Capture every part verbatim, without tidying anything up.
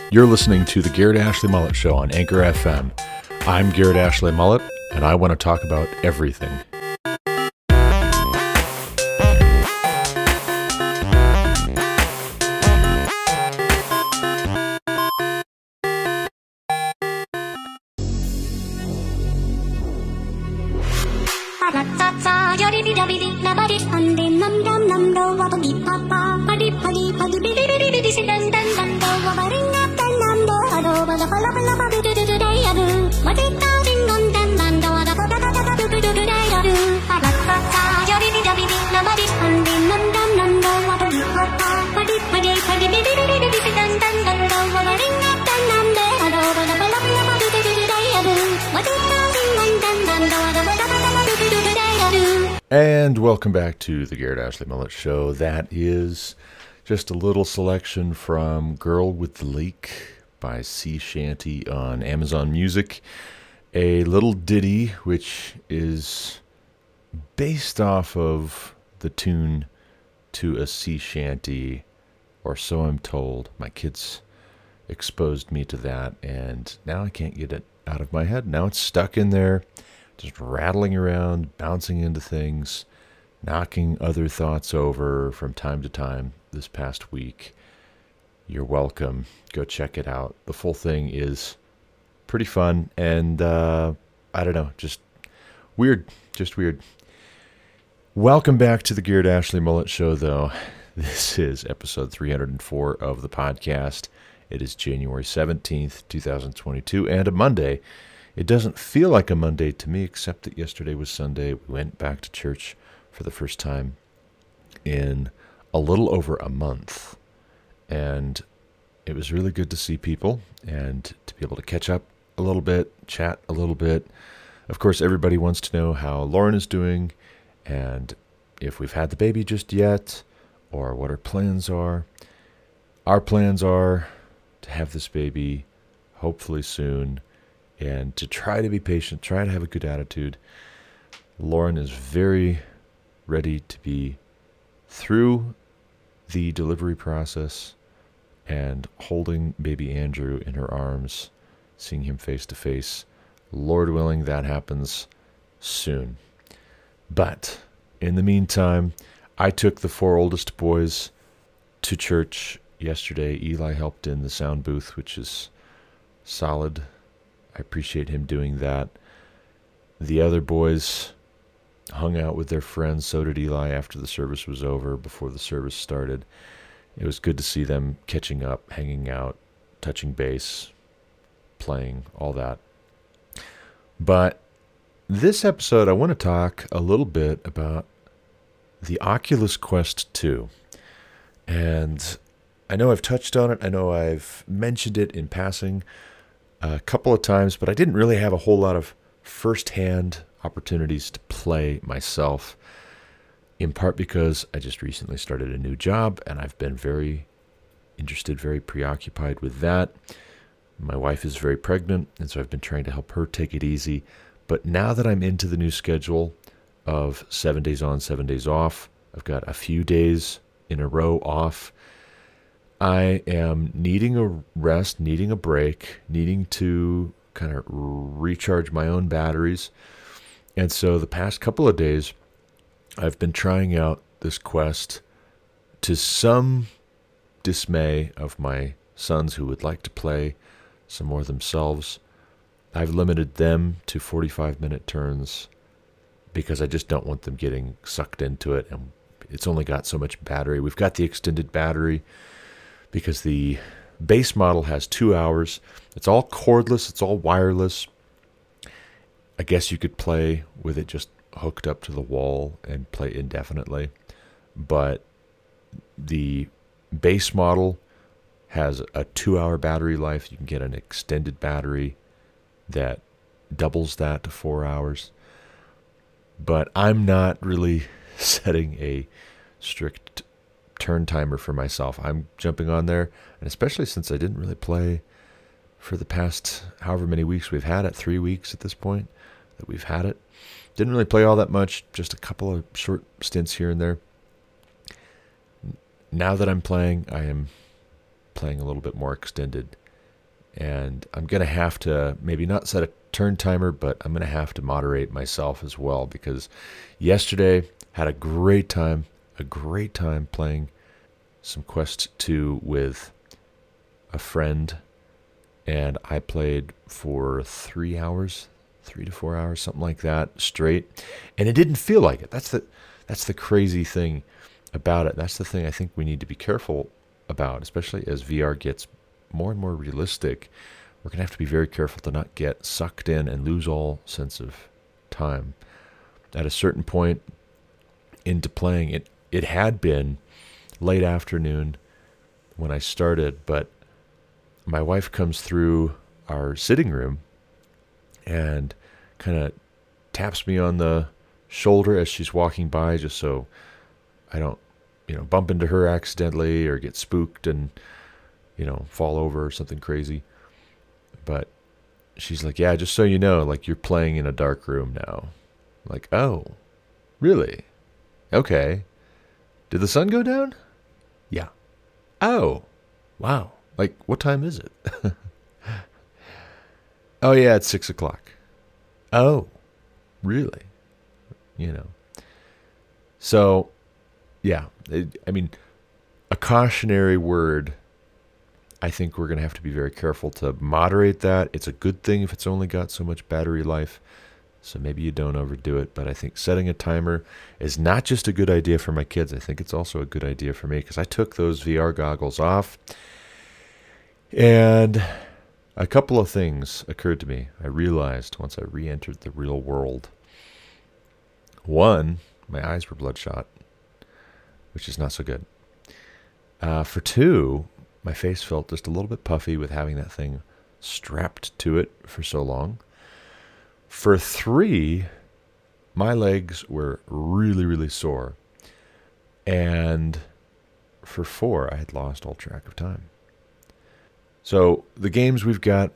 You're listening to the Garrett Ashley Mullet Show on Anchor F M. I'm Garrett Ashley Mullet, and I want to talk about everything. And welcome back to the Garrett Ashley Mullet Show. That is just a little selection from Girl with the Lake by Sea Shanty on Amazon Music. A little ditty which is based off of the tune to a sea shanty, or so I'm told. My kids exposed me to that, and now I can't get it out of my head. Now it's stuck in there, just rattling around, bouncing into things, knocking other thoughts over from time to time this past week. You're welcome. Go check it out. The full thing is pretty fun, and uh, I don't know, just weird. Just weird. Welcome back to the Garrett Ashley Mullet Show, though. This is episode three hundred four of the podcast. It is January seventeenth, twenty twenty-two, and a Monday. It doesn't feel like a Monday to me, except that yesterday was Sunday. We went back to church for the first time in a little over a month. And it was really good to see people and to be able to catch up a little bit, chat a little bit. Of course, everybody wants to know how Lauren is doing and if we've had the baby just yet or what our plans are. Our plans are to have this baby hopefully soon, and to try to be patient, try to have a good attitude. Lauren is very ready to be through the delivery process and holding baby Andrew in her arms, seeing him face to face. Lord willing, that happens soon. But in the meantime, I took the four oldest boys to church yesterday. Eli helped in the sound booth, which is solid. I appreciate him doing that. The other boys hung out with their friends. So did Eli after the service was over, before the service started. It was good to see them catching up, hanging out, touching base, playing, all that. But this episode, I want to talk a little bit about the Oculus Quest two. And I know I've touched on it. I know I've mentioned it in passing a couple of times, but I didn't really have a whole lot of first-hand opportunities to play myself, in part because I just recently started a new job, and I've been very interested, very preoccupied with that. My wife is very pregnant, and so I've been trying to help her take it easy. But now that I'm into the new schedule of seven days on, seven days off, I've got a few days in a row off, I am needing a rest, needing a break, needing to kind of recharge my own batteries. And so the past couple of days, I've been trying out this Quest, to some dismay of my sons who would like to play some more themselves. I've limited them to forty-five minute turns because I just don't want them getting sucked into it. And it's only got so much battery. We've got the extended battery because the base model has two hours. It's all cordless. It's all wireless. I guess you could play with it just hooked up to the wall and play indefinitely. But the base model has a two-hour battery life. You can get an extended battery that doubles that to four hours. But I'm not really setting a strict turn timer for myself. I'm jumping on there, and especially since I didn't really play for the past however many weeks we've had it, three weeks at this point that we've had it. Didn't really play all that much, just a couple of short stints here and there. Now that I'm playing, I am playing a little bit more extended. And I'm going to have to maybe not set a turn timer, but I'm going to have to moderate myself as well, because yesterday had a great time, a great time playing some Quest two with a friend, and I played for three hours, three to four hours, something like that, straight, and it didn't feel like it. That's the that's the crazy thing about it. That's the thing I think we need to be careful about, especially as V R gets more and more realistic. We're going to have to be very careful to not get sucked in and lose all sense of time. At a certain point into playing, it, it had been late afternoon when I started, but my wife comes through our sitting room and kind of taps me on the shoulder as she's walking by, just so I don't, you know, bump into her accidentally or get spooked and, you know, fall over or something crazy. But she's like, yeah, just so you know, like, you're playing in a dark room now. I'm like, oh, really? Okay. Did the sun go down? Yeah. Oh, wow. Like, what time is it? Oh, yeah, it's six o'clock. Oh, really? You know. So, yeah, it, I mean, a cautionary word. I think we're going to have to be very careful to moderate that. It's a good thing if it's only got so much battery life, so maybe you don't overdo it. But I think setting a timer is not just a good idea for my kids. I think it's also a good idea for me, because I took those V R goggles off, and a couple of things occurred to me. I realized once I re-entered the real world. One, my eyes were bloodshot, which is not so good. Uh, for two, my face felt just a little bit puffy with having that thing strapped to it for so long. For three, my legs were really, really sore. And for four, I had lost all track of time. So the games we've got,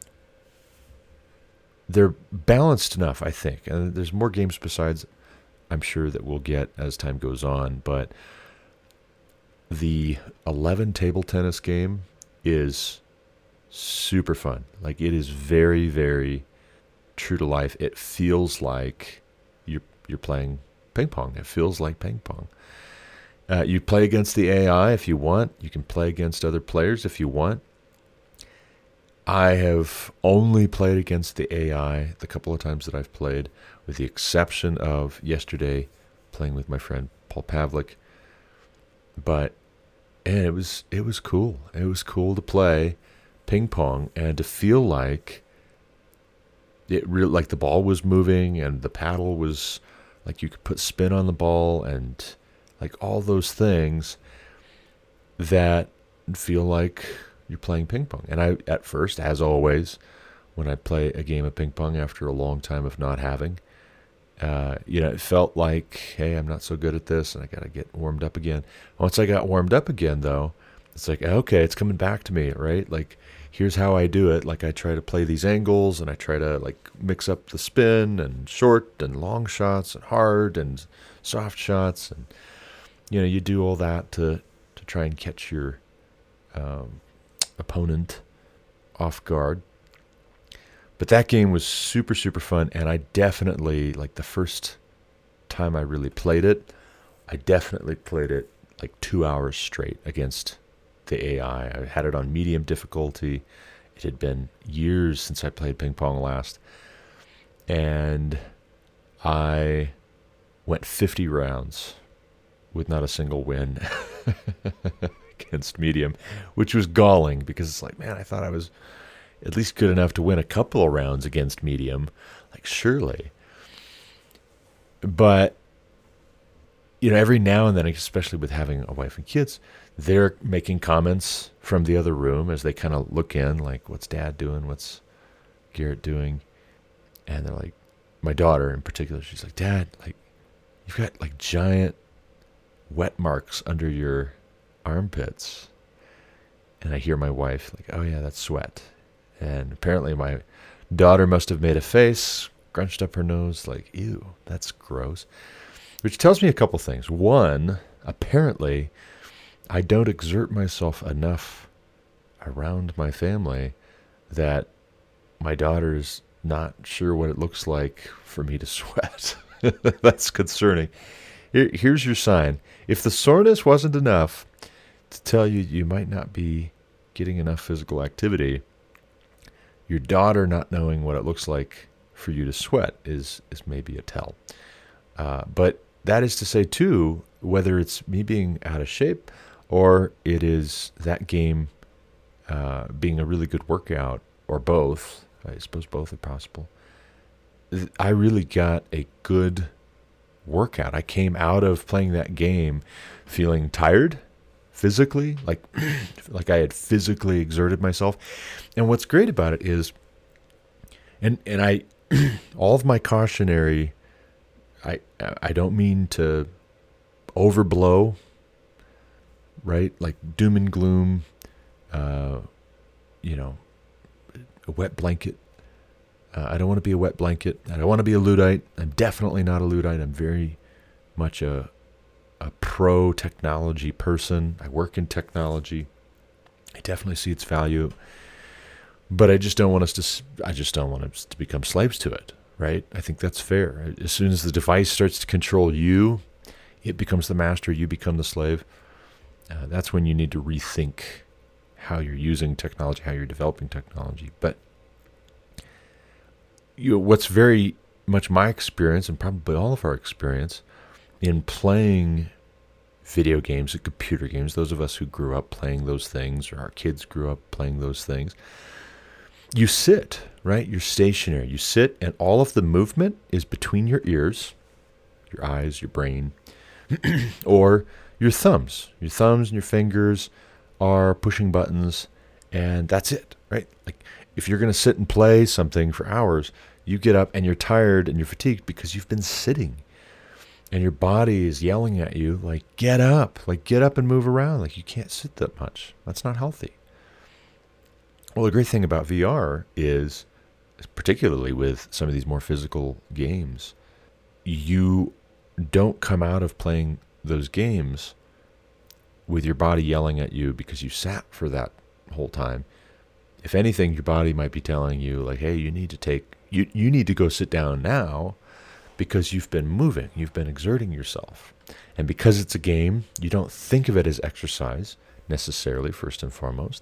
they're balanced enough, I think. And there's more games besides, I'm sure, that we'll get as time goes on. But the eleven table tennis game is super fun. Like, it is very, very true to life. It feels like you're you're playing ping pong. It feels like ping pong. Uh, you play against the A I if you want. You can play against other players if you want. I have only played against the A I the couple of times that I've played, with the exception of yesterday playing with my friend Paul Pavlik. But and it was it was cool. It was cool to play ping pong and to feel like it really, like the ball was moving and the paddle was like you could put spin on the ball and like all those things that feel like you're playing ping pong. And I, at first, as always, when I play a game of ping pong after a long time of not having, Uh, you know, it felt like, hey, I'm not so good at this, and I got to get warmed up again. Once I got warmed up again, though, it's like, okay, it's coming back to me, right? Like, here's how I do it. Like, I try to play these angles, and I try to, like, mix up the spin and short and long shots and hard and soft shots. And, you know, you do all that to, to try and catch your um, opponent off guard. But that game was super, super fun, and I definitely, like, the first time I really played it, I definitely played it, like, two hours straight against the A I. I had it on medium difficulty. It had been years since I played ping pong last, and I went fifty rounds with not a single win against medium, which was galling, because it's like, man, I thought I was at least good enough to win a couple of rounds against medium, like, surely. But, you know, every now and then, especially with having a wife and kids, they're making comments from the other room as they kind of look in, like, what's Dad doing? What's Garrett doing? And they're like, my daughter in particular, she's like, Dad, like, you've got, like, giant wet marks under your armpits. And I hear my wife, like, oh, yeah, that's sweat. And apparently my daughter must have made a face, scrunched up her nose, like, ew, that's gross. Which tells me a couple things. One, apparently I don't exert myself enough around my family that my daughter's not sure what it looks like for me to sweat. That's concerning. Here, here's your sign. If the soreness wasn't enough to tell you you might not be getting enough physical activity, your daughter not knowing what it looks like for you to sweat is is maybe a tell. Uh, but that is to say, too, whether it's me being out of shape or it is that game uh, being a really good workout, or both, I suppose both are possible, I really got a good workout. I came out of playing that game feeling tired physically, like like I had physically exerted myself. And what's great about it is, and and I, all of my cautionary, I I don't mean to overblow, right? Like doom and gloom, uh, you know, a wet blanket. Uh, I don't want to be a wet blanket. I don't want to be a Luddite. I'm definitely not a Luddite. I'm very much a a pro technology person. I work in technology. I definitely see its value, but I just don't want us to. I just don't want us to become slaves to it, right? I think that's fair. As soon as the device starts to control you, it becomes the master. You become the slave. Uh, that's when you need to rethink how you're using technology, how you're developing technology. But you know, what's very much my experience, and probably all of our experience, in playing video games and computer games, those of us who grew up playing those things, or our kids grew up playing those things, you sit, right? You're stationary. You sit, and all of the movement is between your ears, your eyes, your brain, or your thumbs. Your thumbs and your fingers are pushing buttons, and that's it, right? Like, if you're going to sit and play something for hours, you get up and you're tired and you're fatigued because you've been sitting. And your body is yelling at you, like, get up, like, get up and move around. Like, you can't sit that much. That's not healthy. Well, the great thing about V R is, particularly with some of these more physical games, you don't come out of playing those games with your body yelling at you because you sat for that whole time. If anything, your body might be telling you, like, hey, you need to take, you, you need to go sit down now because you've been moving, you've been exerting yourself. And because it's a game, you don't think of it as exercise necessarily, first and foremost.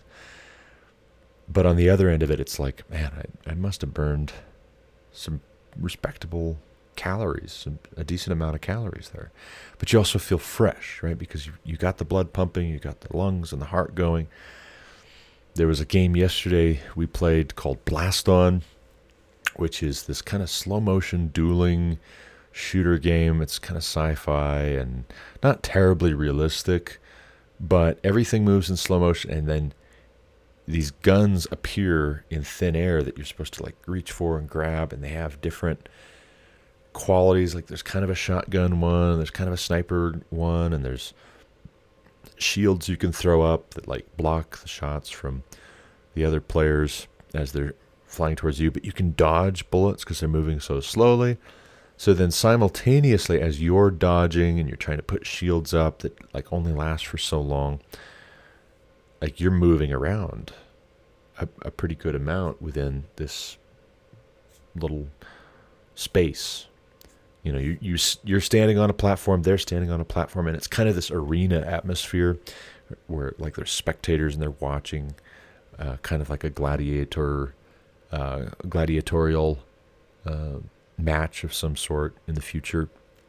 But on the other end of it, it's like, man, I, I must have burned some respectable calories, some, a decent amount of calories there. But you also feel fresh, right? Because you, you got the blood pumping, you got the lungs and the heart going. There was a game yesterday we played called Blast On, which is this kind of slow motion dueling shooter game. It's kind of sci-fi and not terribly realistic, but everything moves in slow motion, and then these guns appear in thin air that you're supposed to like reach for and grab, and they have different qualities. Like there's kind of a shotgun one, there's kind of a sniper one, and there's shields you can throw up that like block the shots from the other players as they're flying towards you, but you can dodge bullets because they're moving so slowly. So then simultaneously as you're dodging and you're trying to put shields up that like only last for so long, like you're moving around a, a pretty good amount within this little space. You know, you, you, you're standing on a platform, they're standing on a platform, and it's kind of this arena atmosphere where like there's spectators and they're watching, uh, kind of like a gladiator, uh, gladiatorial uh, match of some sort in the future.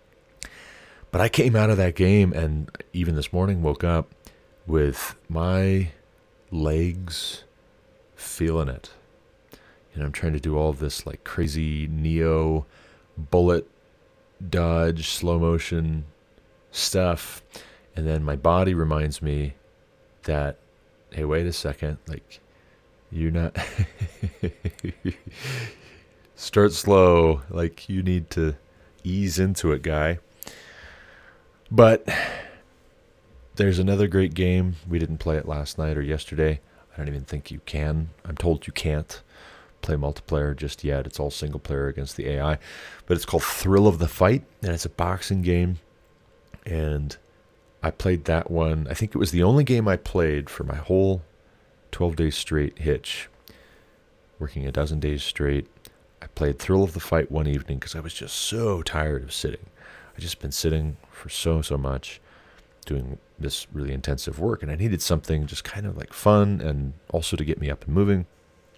But I came out of that game, and even this morning woke up with my legs feeling it. You know, I'm trying to do all this like crazy Neo bullet dodge, slow motion stuff, and then my body reminds me that, hey, wait a second, like you're not start slow, like you need to ease into it, guy. But there's another great game. We didn't play it last night or yesterday. I don't even think you can. I'm told you can't play multiplayer just yet. It's all single player against the A I. But it's called Thrill of the Fight, and it's a boxing game. And I played that one. I think it was the only game I played for my whole twelve days straight hitch. working a dozen days straight. I played Thrill of the Fight one evening because I was just so tired of sitting. I just been sitting for so, so much doing this really intensive work, and I needed something just kind of like fun and also to get me up and moving.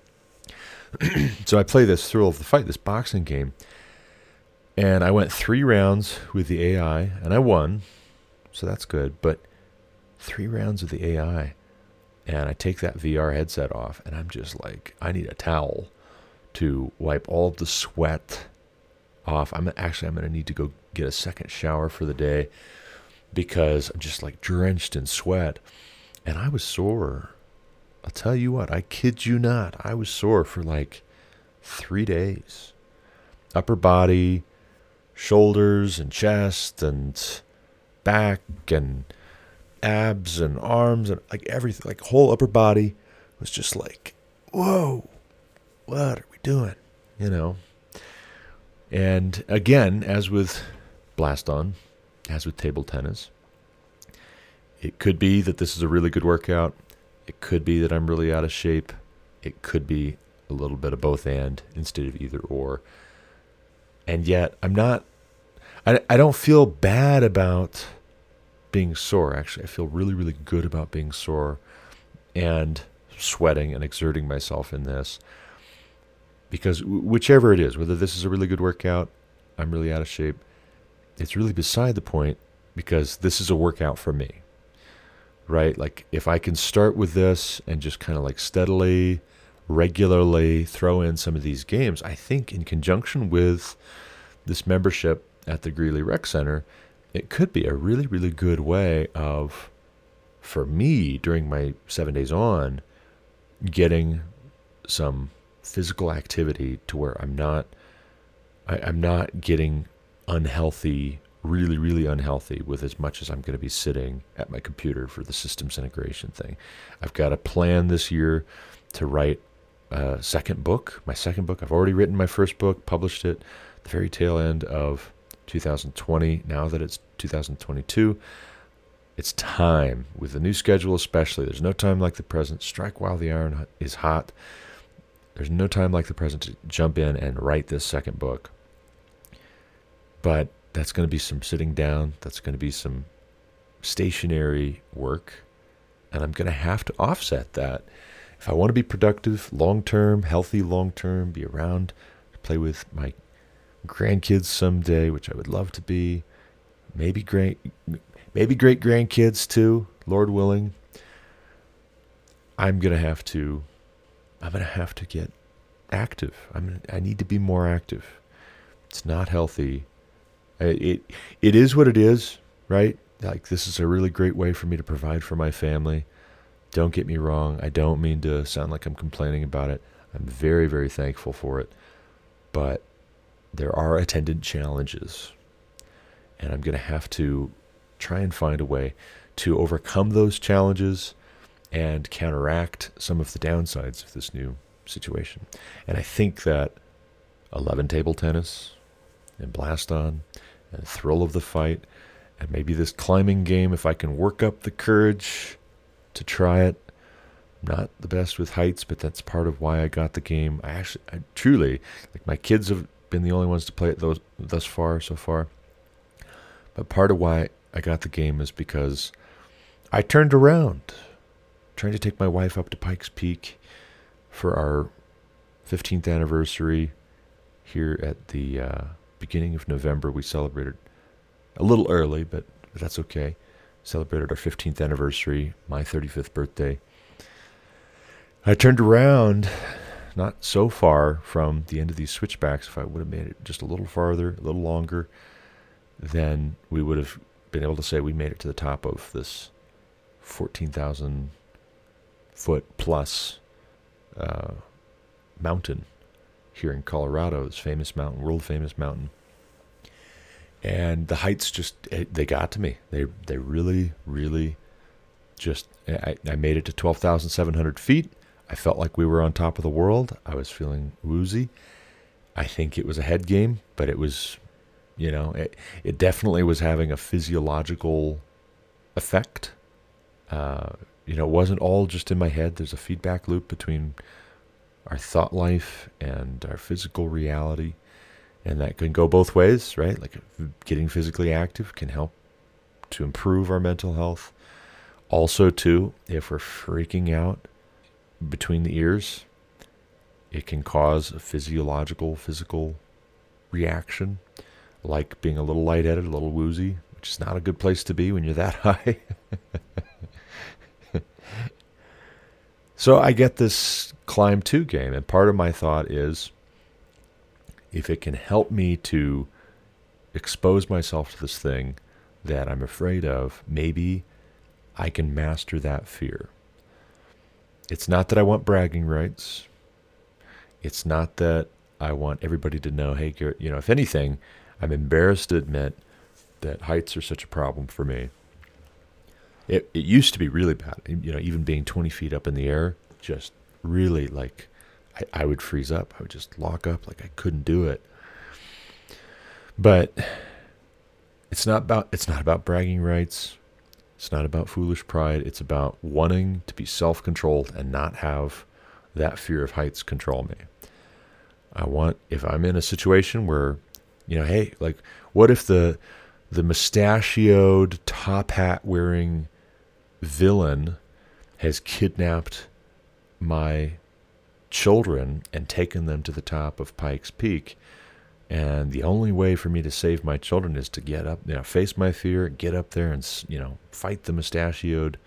So I play this Thrill of the Fight, this boxing game, and I went three rounds with the A I, and I won, so that's good, but three rounds with the A I, and I take that V R headset off, and I'm just like, I need a towel to wipe all of the sweat off. I'm actually, I'm going to need to go get a second shower for the day because I'm just like drenched in sweat, and I was sore. I'll tell you what, I kid you not, I was sore for like three days. Upper body, shoulders and chest and back and abs and arms and like everything, like whole upper body was just like, whoa, what are we doing? You know? And again, as with Blast On, as with table tennis, it could be that this is a really good workout. It could be that I'm really out of shape. It could be a little bit of both and instead of either or. And yet I'm not, I, I don't feel bad about being sore. Actually, I feel really, really good about being sore and sweating and exerting myself in this. Because whichever it is, whether this is a really good workout, I'm really out of shape, it's really beside the point because this is a workout for me. Right? Like if I can start with this and just kind of like steadily, regularly throw in some of these games, I think in conjunction with this membership at the Greeley Rec Center, it could be a really, really good way of, for me during my seven days on, getting some physical activity to where I'm not, I, I'm not getting unhealthy really, really unhealthy with as much as I'm going to be sitting at my computer for the systems integration thing. I've got a plan this year to write a second book. My second book, I've already written my first book, published it at the very tail end of two thousand twenty. Now that it's two thousand twenty-two, it's time, with the new schedule especially. There's no time like the present. Strike while the iron is hot. There's no time like the present to jump in and write this second book. But that's going to be some sitting down. That's going to be some stationary work. And I'm going to have to offset that. If I want to be productive, long-term, healthy long-term, be around to play with my grandkids someday, which I would love to be, maybe great, maybe great grandkids too, Lord willing, I'm going to have to, I'm going to have to get active. I'm gonna, I need to be more active. It's not healthy. It it is what it is, right? Like, this is a really great way for me to provide for my family. Don't get me wrong. I don't mean to sound like I'm complaining about it. I'm very, very thankful for it. But there are attendant challenges. And I'm going to have to try and find a way to overcome those challenges and counteract some of the downsides of this new situation. And I think that eleven table tennis and Blast On and Thrill of the Fight and maybe this climbing game, if I can work up the courage to try it. I'm not the best with heights, but that's part of why I got the game. I actually, I truly, like, my kids have been the only ones to play it those, thus far, so far. But part of why I got the game is because I turned around trying to take my wife up to Pikes Peak for our fifteenth anniversary here at the uh, beginning of November. We celebrated a little early, but, but that's okay. Celebrated our fifteenth anniversary, my thirty-fifth birthday. I turned around not so far from the end of these switchbacks. If I would have made it just a little farther, a little longer, then we would have been able to say we made it to the top of this fourteen thousand foot plus uh, mountain here in Colorado, this famous mountain, world famous mountain. And the heights just, they got to me. They they really, really just, I, I made it to twelve thousand seven hundred feet. I felt like we were on top of the world. I was feeling woozy. I think it was a head game, but it was, you know, it, it definitely was having a physiological effect. Uh, you know, it wasn't all just in my head. There's a feedback loop between our thought life and our physical reality. And that can go both ways, right? Like getting physically active can help to improve our mental health. Also, too, if we're freaking out between the ears, it can cause a physiological, physical reaction, like being a little lightheaded, a little woozy, which is not a good place to be when you're that high. So I get this Climb two game, and part of my thought is, if it can help me to expose myself to this thing that I'm afraid of, maybe I can master that fear. It's not that I want bragging rights. It's not that I want everybody to know, hey, Garrett, you know, if anything, I'm embarrassed to admit that heights are such a problem for me. It it used to be really bad. You know, even being twenty feet up in the air, just really like, I, I would freeze up. I would just lock up like I couldn't do it. But it's not about it's not about bragging rights. It's not about foolish pride. It's about wanting to be self-controlled and not have that fear of heights control me. I want, if I'm in a situation where, you know, hey, like, what if the the mustachioed, top hat wearing villain has kidnapped my children and taken them to the top of Pikes Peak, and the only way for me to save my children is to get up, you know, face my fear, get up there and, you know, fight the mustachioed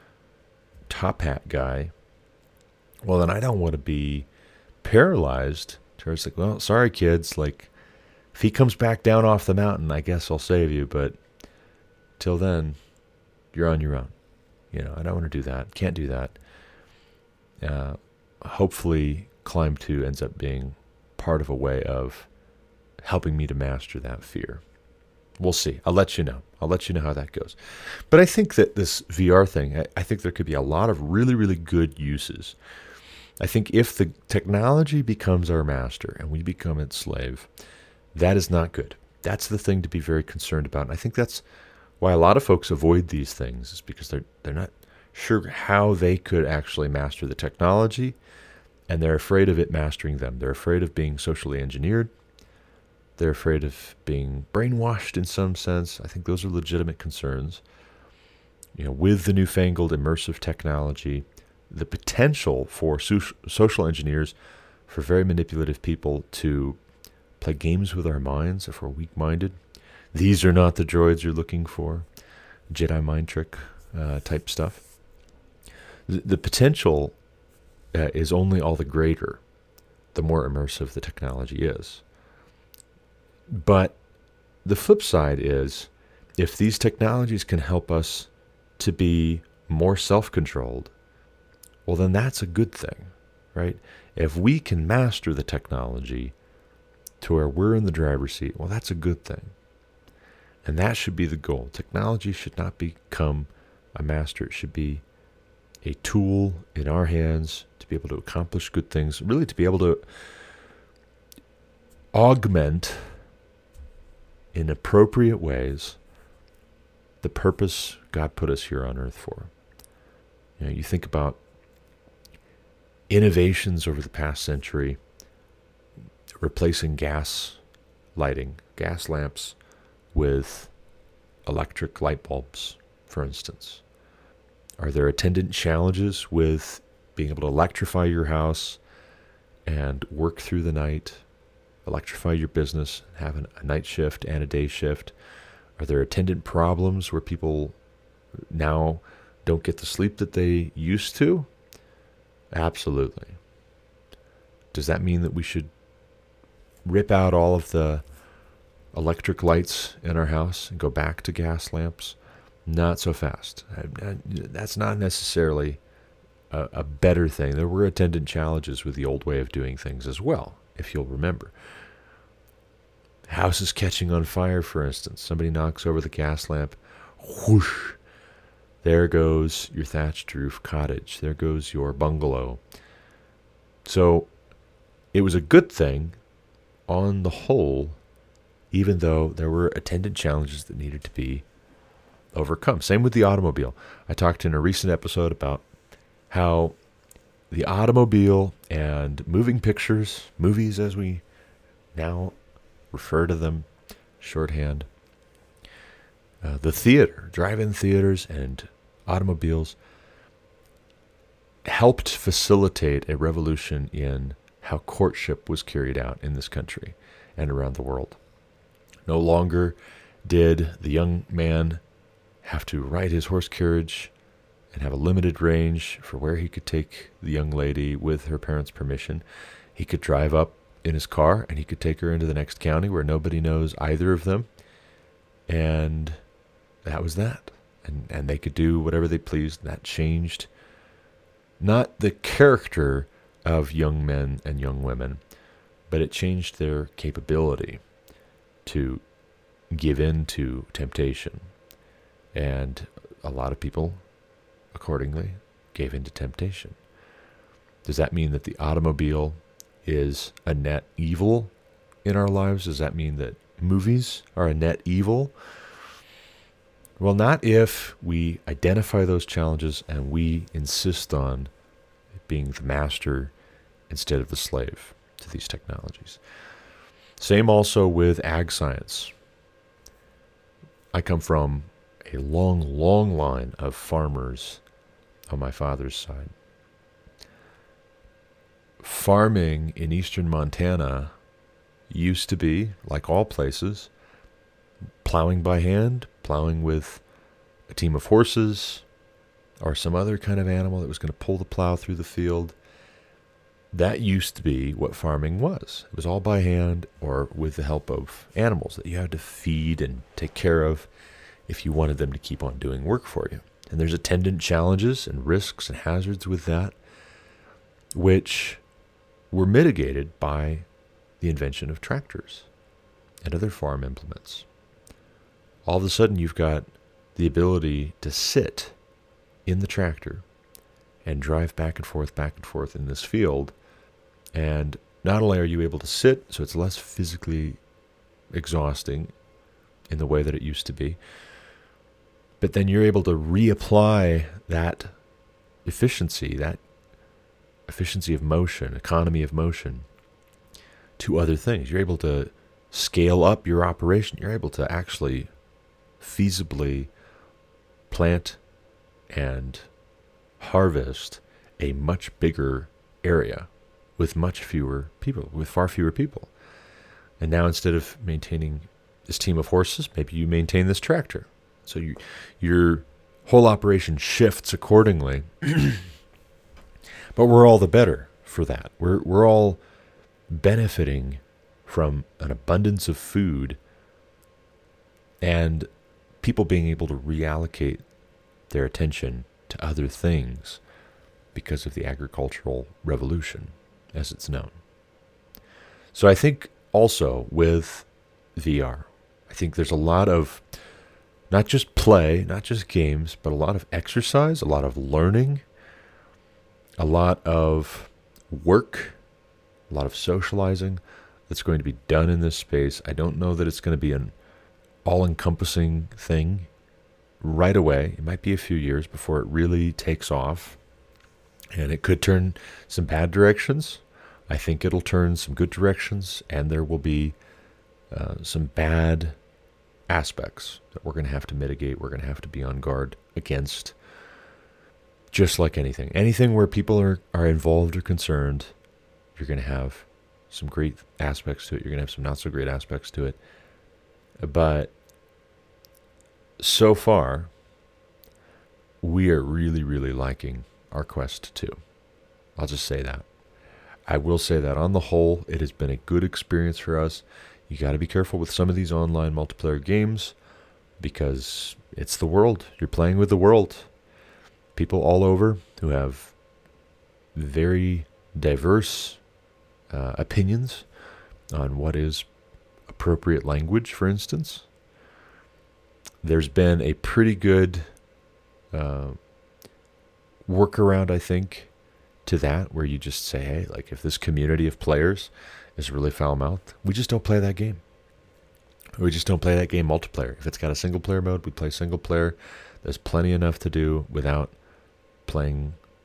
top hat guy. Well, then I don't want to be paralyzed. To where it's like, well, sorry, kids, like, if he comes back down off the mountain, I guess I'll save you, but till then, you're on your own. You know, I don't want to do that. Can't do that. Uh, hopefully, Climb two ends up being part of a way of helping me to master that fear. We'll see. I'll let you know. I'll let you know how that goes. But I think that this V R thing, I, I think there could be a lot of really, really good uses. I think if the technology becomes our master and we become its slave, that is not good. That's the thing to be very concerned about. And I think that's why a lot of folks avoid these things, is because they're they're not sure how they could actually master the technology, and they're afraid of it mastering them. They're afraid of being socially engineered. They're afraid of being brainwashed in some sense. I think those are legitimate concerns. You know, with the newfangled immersive technology, the potential for so- social engineers, for very manipulative people to play games with our minds if we're weak-minded. These are not the droids you're looking for. Jedi mind trick uh, type stuff. The, the potential uh, is only all the greater the more immersive the technology is. But the flip side is, if these technologies can help us to be more self-controlled, well, then that's a good thing, right? If we can master the technology to where we're in the driver's seat, well, that's a good thing. And that should be the goal. Technology should not become a master. It should be a tool in our hands to be able to accomplish good things, really to be able to augment in appropriate ways the purpose God put us here on earth for. You know, you think about innovations over the past century, replacing gas lighting, gas lamps with electric light bulbs, for instance. Are there attendant challenges with being able to electrify your house and work through the night, electrify your business, have an, a night shift and a day shift? Are there attendant problems where people now don't get the sleep that they used to? Absolutely. Does that mean that we should rip out all of the electric lights in our house and go back to gas lamps? Not so fast. That's not necessarily a, a better thing. There were attendant challenges with the old way of doing things as well, if you'll remember. House is catching on fire, for instance. Somebody knocks over the gas lamp. Whoosh! There goes your thatched roof cottage. There goes your bungalow. So it was a good thing on the whole, even though there were attendant challenges that needed to be overcome. Same with the automobile. I talked in a recent episode about how the automobile and moving pictures, movies as we now refer to them, shorthand, uh, the theater, drive-in theaters and automobiles helped facilitate a revolution in how courtship was carried out in this country and around the world. No longer did the young man have to ride his horse carriage and have a limited range for where he could take the young lady with her parents' permission. He could drive up in his car and he could take her into the next county where nobody knows either of them. And that was that. And and they could do whatever they pleased. That changed not the character of young men and young women, but it changed their capability to give in to temptation. And a lot of people, accordingly, gave in to temptation. Does that mean that the automobile is a net evil in our lives? Does that mean that movies are a net evil? Well, not if we identify those challenges and we insist on being the master instead of the slave to these technologies. Same also with ag science. I come from a long, long line of farmers on my father's side. Farming in eastern Montana used to be, like all places, plowing by hand, plowing with a team of horses or some other kind of animal that was going to pull the plow through the field. That used to be what farming was. It was all by hand or with the help of animals that you had to feed and take care of if you wanted them to keep on doing work for you. And there's attendant challenges and risks and hazards with that, which were mitigated by the invention of tractors and other farm implements. All of a sudden, you've got the ability to sit in the tractor and drive back and forth, back and forth in this field. And not only are you able to sit, so it's less physically exhausting in the way that it used to be, but then you're able to reapply that efficiency, that efficiency of motion, economy of motion, to other things. You're able to scale up your operation. You're able to actually feasibly plant and harvest a much bigger area with much fewer people, with far fewer people. And now instead of maintaining this team of horses, maybe you maintain this tractor. So you, your whole operation shifts accordingly. But we're all the better for that. We're we're all benefiting from an abundance of food and people being able to reallocate their attention to other things because of the agricultural revolution, as it's known. So I think also with V R, I think there's a lot of not just play, not just games, but a lot of exercise, a lot of learning, a lot of work, a lot of socializing that's going to be done in this space. I don't know that it's going to be an all-encompassing thing right away. It might be a few years before it really takes off, and it could turn some bad directions. I think it'll turn some good directions, and there will be uh, some bad aspects that we're going to have to mitigate. We're going to have to be on guard against. Just like anything. Anything where people are, are involved or concerned, you're going to have some great aspects to it. You're going to have some not so great aspects to it. But so far, we are really, really liking our Quest two. I'll just say that. I will say that on the whole, it has been a good experience for us. You got to be careful with some of these online multiplayer games because it's the world. You're playing with the world. People all over who have very diverse uh, opinions on what is appropriate language, for instance. There's been a pretty good uh, workaround, I think, to that, where you just say, hey, like if this community of players is really foul-mouthed, we just don't play that game. We just don't play that game multiplayer. If it's got a single-player mode, we play single-player. There's plenty enough to do without playing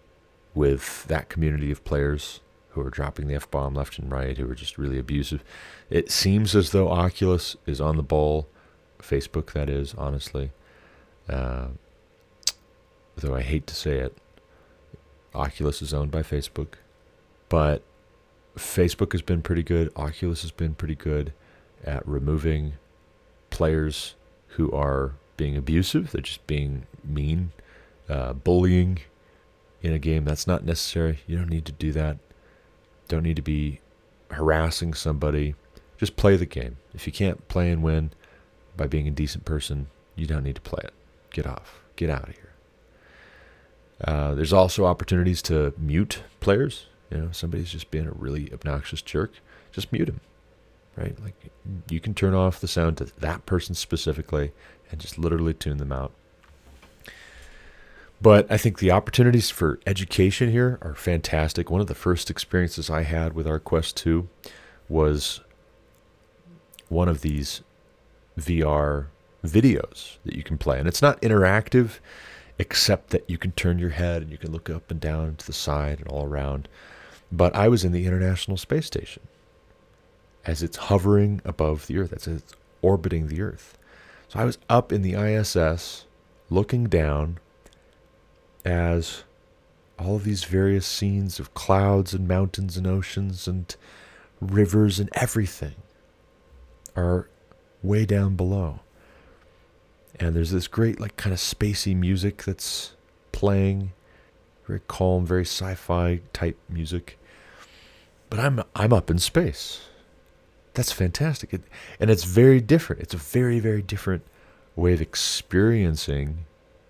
with that community of players who are dropping the F-bomb left and right, who are just really abusive. It seems as though Oculus is on the ball, Facebook that is, honestly. Uh, though I hate to say it, Oculus is owned by Facebook. But Facebook has been pretty good, Oculus has been pretty good at removing players who are being abusive. They're just being mean, uh, bullying in a game. That's not necessary. You don't need to do that. Don't need to be harassing somebody. Just play the game. If you can't play and win by being a decent person, you don't need to play it. Get off. Get out of here. Uh, there's also opportunities to mute players. You know, somebody's just being a really obnoxious jerk. Just mute him, right? Like, you can turn off the sound to that person specifically and just literally tune them out. But I think the opportunities for education here are fantastic. One of the first experiences I had with our Quest two was one of these V R videos that you can play. And it's not interactive, except that you can turn your head and you can look up and down to the side and all around. But I was in the International Space Station as it's hovering above the Earth, as it's orbiting the Earth. So I was up in the I S S looking down as all of these various scenes of clouds and mountains and oceans and rivers and everything are way down below. And there's this great, like, kind of spacey music that's playing, very calm, very sci-fi type music. But I'm I'm up in space. That's fantastic. It, and it's very different. It's a very, very different way of experiencing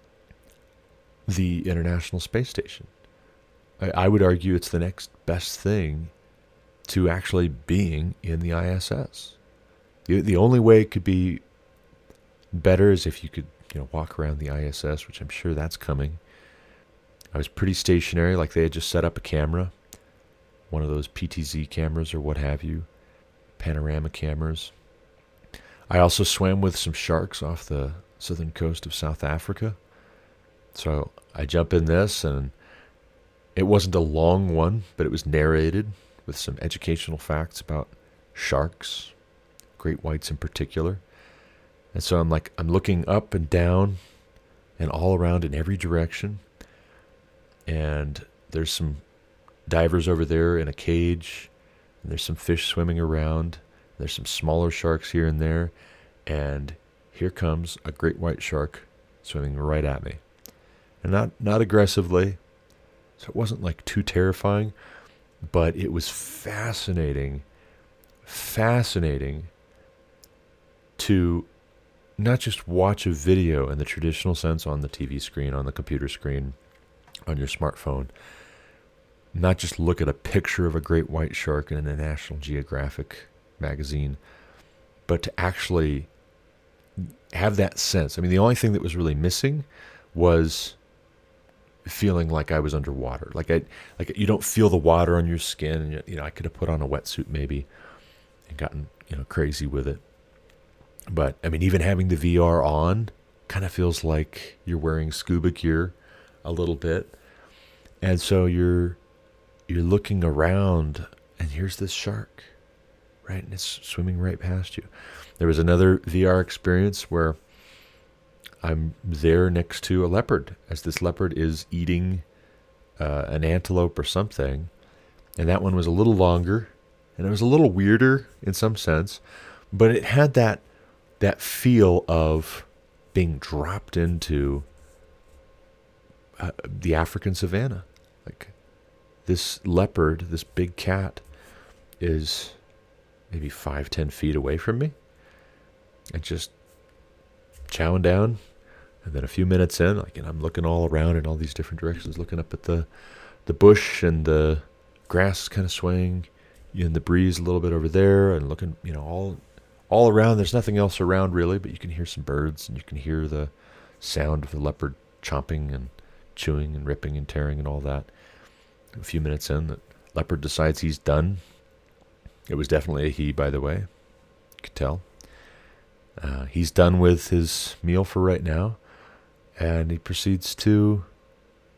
the International Space Station. I, I would argue it's the next best thing to actually being in the I S S. The, the only way it could be better is if you could, you know, walk around the I S S, which I'm sure that's coming. I was pretty stationary, like they had just set up a camera, one of those P T Z cameras or what have you, panorama cameras. I also swam with some sharks off the southern coast of South Africa. So I jump in this, and it wasn't a long one, but it was narrated with some educational facts about sharks, great whites in particular. And so I'm like, I'm looking up and down and all around in every direction. And there's some divers over there in a cage. And there's some fish swimming around. There's some smaller sharks here and there. And here comes a great white shark swimming right at me. And not, not aggressively. So it wasn't like too terrifying. But it was fascinating, fascinating to not just watch a video in the traditional sense on the T V screen, on the computer screen, on your smartphone, not just look at a picture of a great white shark in a National Geographic magazine, but to actually have that sense. I mean, the only thing that was really missing was feeling like I was underwater. Like I, like you don't feel the water on your skin. And, you know, I could have put on a wetsuit maybe and gotten, you know, crazy with it. But, I mean, even having the V R on kind of feels like you're wearing scuba gear a little bit. And so you're you're looking around, and here's this shark, right? And it's swimming right past you. There was another V R experience where I'm there next to a leopard, as this leopard is eating uh, an antelope or something. And that one was a little longer, and it was a little weirder in some sense. But it had that that feel of being dropped into uh, the African savannah. Like, this leopard, this big cat, is maybe five, ten feet away from me, and just chowing down. And then a few minutes in, like, and I'm looking all around in all these different directions, looking up at the the bush and the grass kind of swaying in the breeze a little bit over there, and looking, you know, all all around. There's nothing else around really, but you can hear some birds, and you can hear the sound of the leopard chomping and chewing and ripping and tearing and all that. A few minutes in, the leopard decides he's done. It was definitely a he, by the way. You could tell. Uh, he's done with his meal for right now, and he proceeds to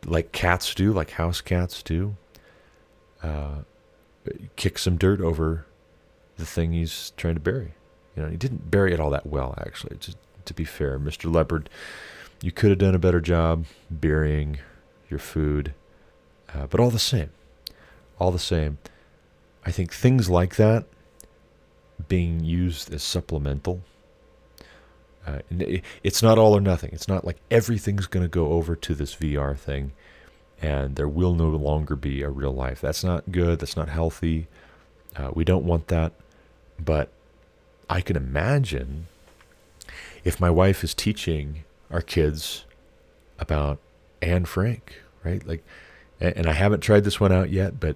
like cats do, like house cats do, uh, kick some dirt over the thing he's trying to bury. You know, he didn't bury it all that well, actually. Just to be fair, Mister Leopard, you could have done a better job burying your food, uh, but all the same, all the same, I think things like that being used as supplemental. Uh, it's not all or nothing. It's not like everything's going to go over to this V R thing and there will no longer be a real life. That's not good. That's not healthy. Uh, we don't want that. But I can imagine if my wife is teaching our kids about Anne Frank, right? Like, and, and I haven't tried this one out yet, but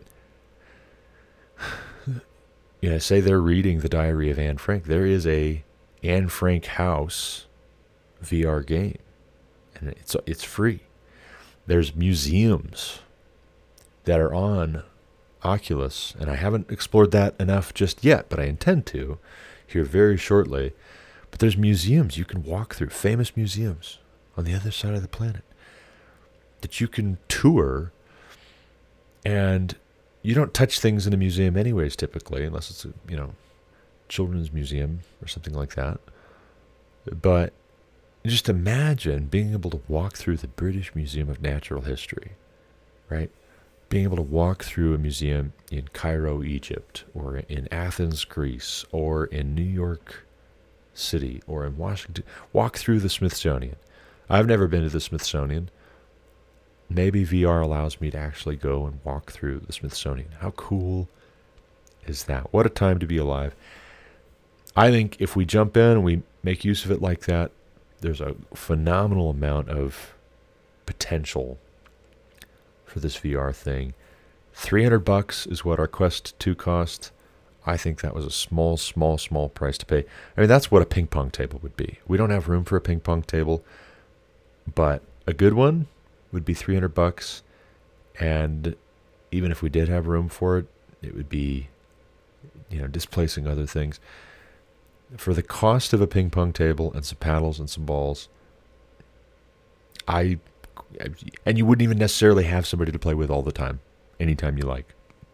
you know, say they're reading the Diary of Anne Frank. There is a Anne Frank house V R game, and it's it's free. There's museums that are on Oculus, and I haven't explored that enough just yet, but I intend to here very shortly. But there's museums you can walk through, famous museums on the other side of the planet that you can tour, and you don't touch things in a museum anyways, typically, unless it's a, you know, children's museum or something like that. But just imagine being able to walk through the British Museum of Natural History, right? Being able to walk through a museum in Cairo, Egypt, or in Athens, Greece, or in New York City, or in Washington. Walk through the Smithsonian. I've never been to the Smithsonian. Maybe V R allows me to actually go and walk through the Smithsonian. How cool is that? What a time to be alive. I think if we jump in and we make use of it like that, there's a phenomenal amount of potential for this V R thing. three hundred bucks is what our Quest two cost. I think that was a small, small, small price to pay. I mean, that's what a ping pong table would be. We don't have room for a ping pong table, but a good one would be three hundred bucks. And even if we did have room for it, it would be, you know, displacing other things. For the cost of a ping pong table and some paddles and some balls, I, and you wouldn't even necessarily have somebody to play with all the time, anytime you like.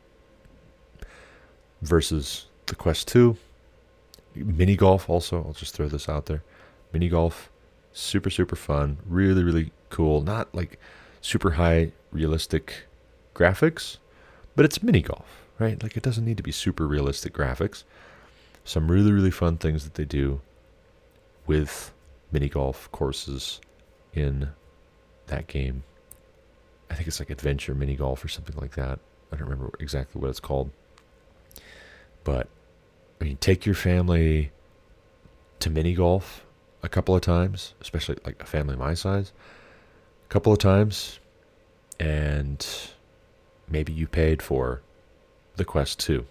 Versus the Quest two, mini golf also, I'll just throw this out there. Mini golf, super, super fun, really, really cool. Not like super high realistic graphics, but it's mini golf, right? Like it doesn't need to be super realistic graphics. Some really, really fun things that they do with mini golf courses in that game. I think it's like Adventure Mini Golf or something like that. I don't remember exactly what it's called. But, I mean, take your family to mini golf a couple of times, especially like a family my size, a couple of times, and maybe you paid for the Quest two,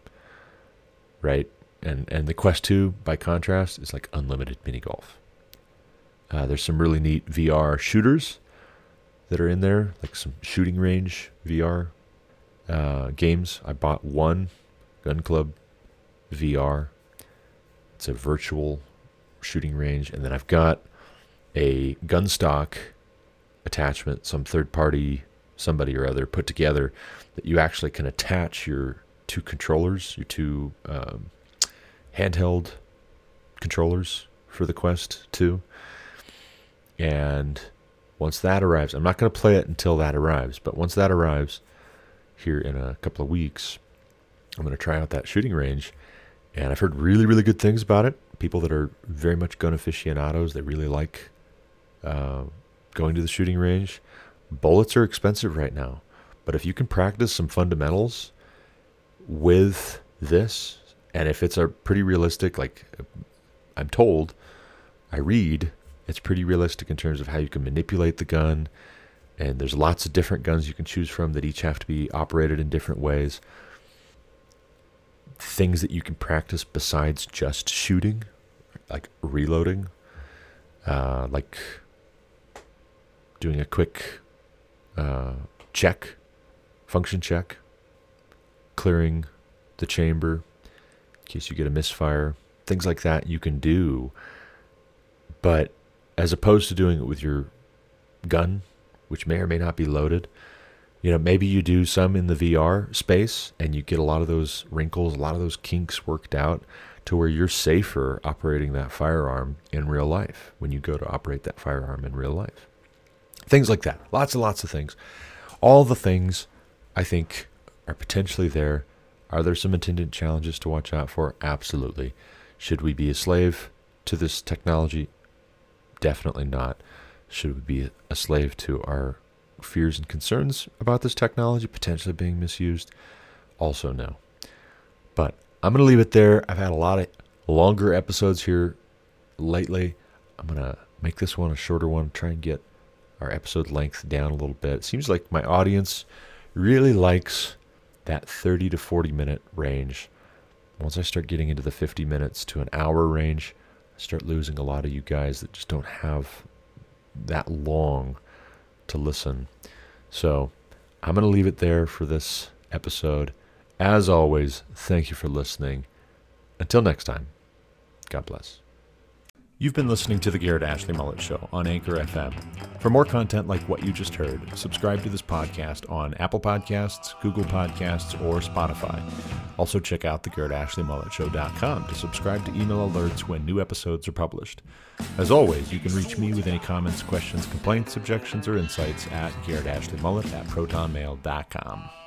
right? And and the Quest two, by contrast, is like unlimited mini golf. Uh, there's some really neat V R shooters that are in there, like some shooting range V R uh, games. I bought one, Gun Club V R. It's a virtual shooting range. And then I've got a gun stock attachment, some third party, somebody or other put together that you actually can attach your two controllers, your two um, handheld controllers for the Quest two. And once that arrives, I'm not going to play it until that arrives, but once that arrives here in a couple of weeks, I'm going to try out that shooting range. And I've heard really, really good things about it. People that are very much gun aficionados, they really like uh, going to the shooting range. Bullets are expensive right now, but if you can practice some fundamentals with this, and if it's a pretty realistic, like I'm told, I read, it's pretty realistic in terms of how you can manipulate the gun. And there's lots of different guns you can choose from that each have to be operated in different ways. Things that you can practice besides just shooting, like reloading, uh, like doing a quick uh, check, function check, clearing the chamber in case you get a misfire, things like that you can do. But as opposed to doing it with your gun which may or may not be loaded. You know, maybe you do some in the V R space and you get a lot of those wrinkles, a lot of those kinks worked out to where you're safer operating that firearm in real life when you go to operate that firearm in real life. Things like that. Lots and lots of things. All the things I think are potentially there. Are there some attendant challenges to watch out for? Absolutely. Should we be a slave to this technology? Definitely not. Should we be a slave to our fears and concerns about this technology potentially being misused? Also no. But I'm going to leave it there. I've had a lot of longer episodes here lately. I'm going to make this one a shorter one, try and get our episode length down a little bit. It seems like my audience really likes that thirty to forty minute range. Once I start getting into the fifty minutes to an hour range, I start losing a lot of you guys that just don't have that long to listen. So I'm going to leave it there for this episode. As always, thank you for listening. Until next time, God bless. You've been listening to The Garrett Ashley Mullet Show on Anchor F M. For more content like what you just heard, subscribe to this podcast on Apple Podcasts, Google Podcasts, or Spotify. Also check out the garrett ashley mullet show dot com to subscribe to email alerts when new episodes are published. As always, you can reach me with any comments, questions, complaints, objections, or insights at garrett ashley mullet at proton mail dot com.